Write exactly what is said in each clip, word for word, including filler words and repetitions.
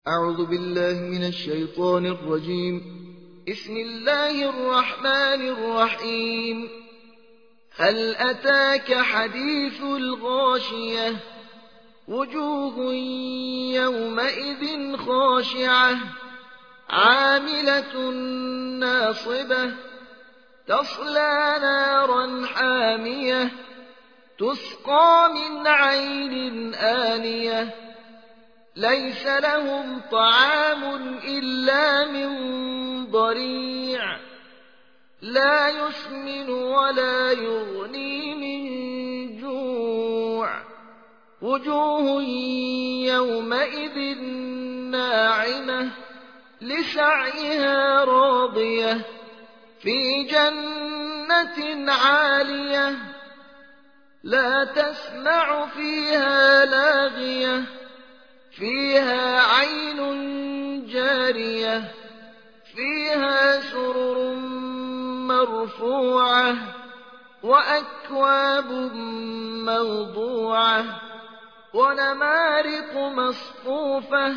أعوذ بالله من الشيطان الرجيم. بسم الله الرحمن الرحيم. هل أتاك حديث الغاشية؟ وجوه يومئذ خاشعة عاملة ناصبة تصلى نارا حامية تسقى من عين آنية ليس لهم طعام إلا من ضريع لا يسمن ولا يغني من جوع وجوه يومئذ ناعمة لسعيها راضية في جنة عالية لا تسمع فيها لاغية فيها عين جارية فيها سرر مرفوعة وأكواب موضوعة ونمارق مصفوفة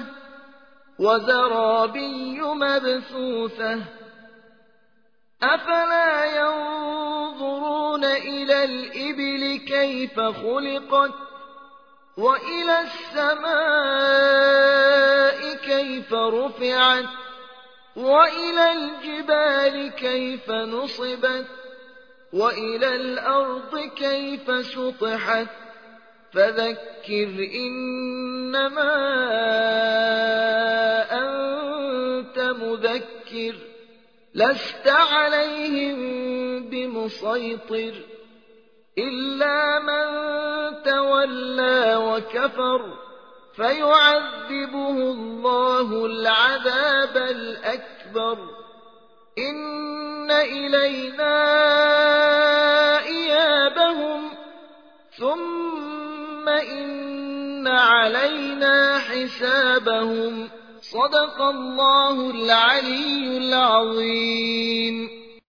وزرابي مبثوثة أفلا ينظرون إلى الإبل كيف خلقت وإلى السماء كيف رفعت وإلى الجبال كيف نصبت وإلى الأرض كيف سطحت فذكر إنما أنت مذكر لست عليهم بمسيطر إلا من تولى وكفر فيعذبه الله العذاب الأكبر إن إلينا إيابهم ثم إن علينا حسابهم صدق الله العلي العظيم.